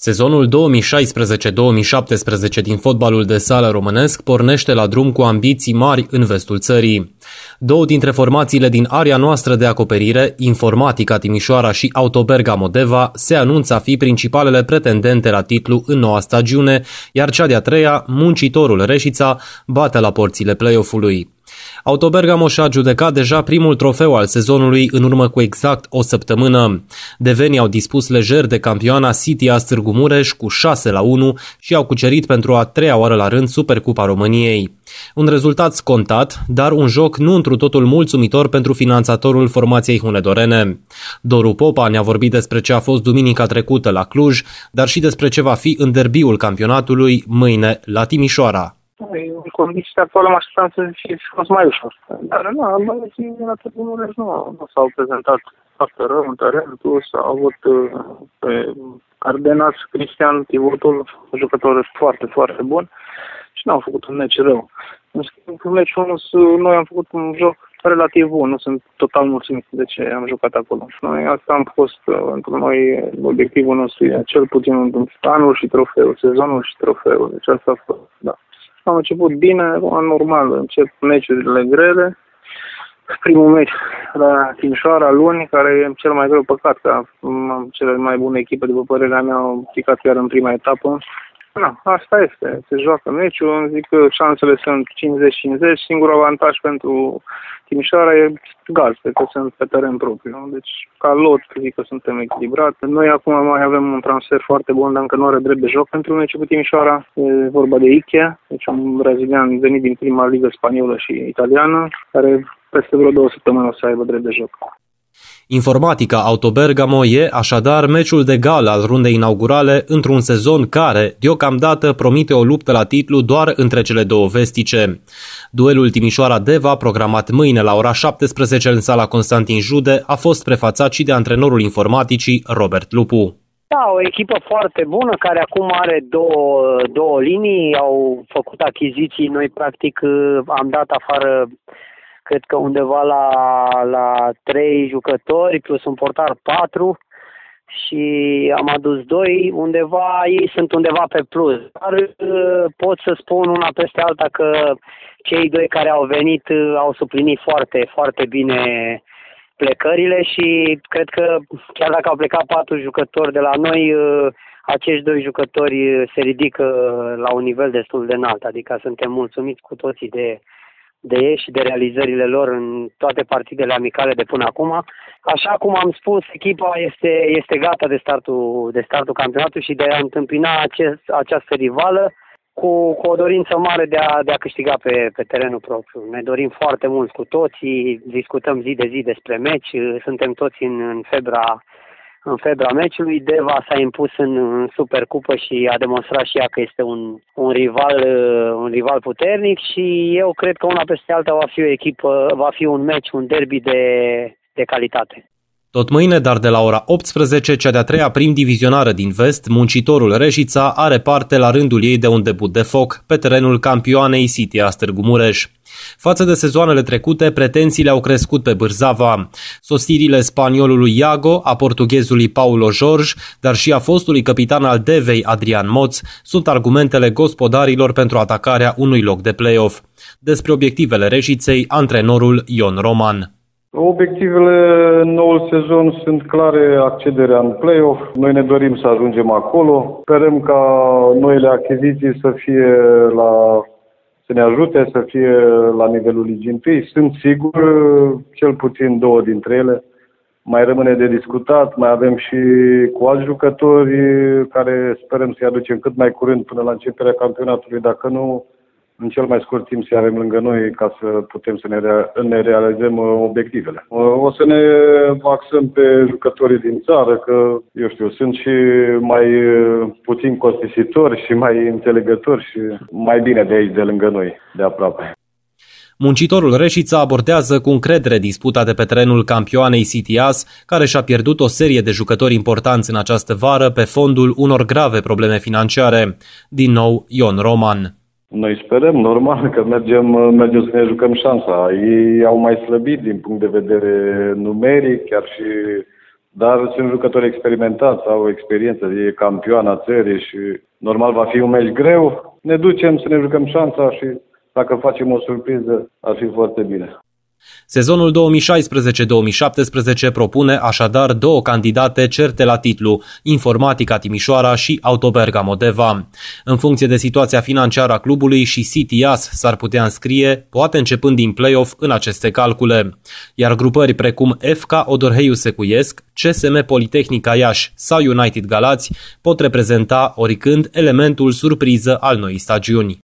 Sezonul 2016-2017 din fotbalul de sală românesc pornește la drum cu ambiții mari în vestul țării. Două dintre formațiile din area noastră de acoperire, Informatica Timișoara și Autoberga Modeva, se anunță a fi principalele pretendente la titlu în noua stagiune, iar cea de-a treia, Muncitorul Reșița, bate la porțile play-off-ului. Autobergamo și-a judecat deja primul trofeu al sezonului în urmă cu exact o săptămână. Devenii au dispus lejer de campioana City Târgu Mureș cu 6-1 și au cucerit pentru a treia oară la rând Supercupa României. Un rezultat scontat, dar un joc nu întru totul mulțumitor pentru finanțatorul formației hunedorene. Doru Popa ne-a vorbit despre ce a fost duminica trecută la Cluj, dar și despre ce va fi în derbiul campionatului mâine la Timișoara. În condițiile actuale mă așteptam să fie fost mai ușor. Dar băieții de la Târgu Mureș nu s-au prezentat foarte rău în teren, plus au avut pe Cardenas, Cristian, pivotul, un jucător foarte, foarte bun și n-au făcut un meci rău. În schimb, în meciul noi am făcut un joc relativ bun, nu sunt total mulțumit de ce am jucat acolo. Noi asta am fost pentru noi obiectivul nostru, cel puțin anul și trofeul, sezonul și trofeul, deci asta a fost, da. Am început bine, normal, încep meciurile grele. Primul meci la Timișoara, luni, care e cel mai greu păcat, că am cele mai bune echipe, după părerea mea, au picat chiar în prima etapă. Na, asta este, se joacă meciul, zic că șansele sunt 50-50, singurul avantaj pentru Timișoara e gaz, că sunt pe teren propriu. Deci, ca lot, zic că suntem echilibrați. Noi acum mai avem un transfer foarte bun, dar încă nu are drept de joc pentru meciul cu Timișoara. E vorba de Iche, deci un brazilian venit din prima ligă spaniolă și italiană, care peste vreo 2 săptămâni o să aibă drept de joc. Informatica Autobergamo e așadar meciul de gală al rundei inaugurale într-un sezon care, deocamdată, promite o luptă la titlu doar între cele două vestice. Duelul Timișoara-Deva, programat mâine la ora 17 în sala Constantin Jude, a fost prefațat și de antrenorul informaticii Robert Lupu. Da, o echipă foarte bună care acum are două linii, au făcut achiziții, noi practic am dat afară cred că undeva la 3 jucători plus un portar 4 și am adus 2, ei sunt undeva pe plus. Dar pot să spun una peste alta că cei 2 care au venit au suplinit foarte, foarte bine plecările și cred că chiar dacă au plecat 4 jucători de la noi, acești 2 jucători se ridică la un nivel destul de înalt, adică suntem mulțumiți cu toții de ei și de realizările lor în toate partidele amicale de până acum. Așa cum am spus, echipa este gata de startul campionatului și de a întâmpina această rivală cu o dorință mare de a câștiga pe terenul propriu. Ne dorim foarte mult cu toții, discutăm zi de zi despre meci, suntem toți în febra meciului. Deva s-a impus în Supercupă și a demonstrat și ea că este un rival puternic și eu cred că una peste alta va fi un meci, un derby de calitate. Tot mâine, dar de la ora 18, cea de-a treia prim-divizionară din vest, Muncitorul Reșița, are parte la rândul ei de un debut de foc pe terenul campioanei City Târgu Mureș. Față de sezoanele trecute, pretențiile au crescut pe Bârzava. Sosirile spaniolului Iago, a portughezului Paulo Jorge, dar și a fostului capitan al Devei Adrian Moț, sunt argumentele gospodarilor pentru atacarea unui loc de play-off. Despre obiectivele Reșiței, antrenorul Ion Roman. Obiectivele noul sezon sunt clare, accederea în play-off. Noi ne dorim să ajungem acolo. Sperăm ca noile achiziții să ne ajute să fie la nivelul ligii întâi. Sunt sigur, cel puțin 2 dintre ele. Mai rămâne de discutat, mai avem și cu alți jucători care sperăm să-i aducem cât mai curând până la începerea campionatului, dacă nu, în cel mai scurt timp să avem lângă noi ca să putem să ne realizăm obiectivele. O să ne axăm pe jucătorii din țară, că, sunt și mai puțin costisitori și mai înțelegători și mai bine de aici, de lângă noi, de aproape. Muncitorul Reșița abordează cu încredere disputa de pe terenul campioanei City-AS, care și-a pierdut o serie de jucători importanți în această vară pe fondul unor grave probleme financiare. Din nou, Ion Roman. Noi sperăm, normal, că mergem să ne jucăm șansa. Ei au mai slăbit din punct de vedere numeric, chiar și dar sunt jucători experimentați, au experiență, e campioana țării și normal va fi un meci greu. Ne ducem să ne jucăm șansa și dacă facem o surpriză ar fi foarte bine. Sezonul 2016-2017 propune așadar două candidate certe la titlu, Informatica Timișoara și Autoberga Modeva. În funcție de situația financiară a clubului și City-AS s-ar putea înscrie, poate începând din play-off, în aceste calcule. Iar grupări precum FK Odorheiu Secuiesc, CSM Politehnica Iași sau United Galați pot reprezenta oricând elementul surpriză al noii stagiuni.